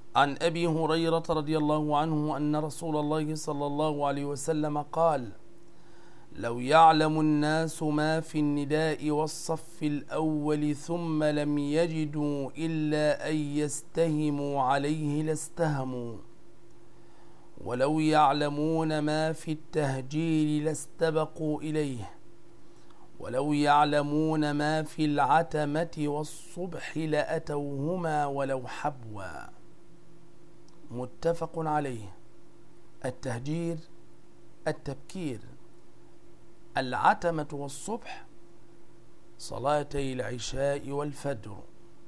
عن أبي هريرة رضي الله عنه أن رسول الله صلى الله عليه وسلم قال: لو يعلم الناس ما في النداء والصف الأول ثم لم يجدوا إلا أن يستهموا عليه لاستهموا، ولو يعلمون ما في التهجير لاستبقوا إليه، ولو يعلمون ما في العتمة والصبح لأتوهما ولو حبوا. متفق عليه. التهجير التبكير، العتمة والصبح صلاتي العشاء والفجر.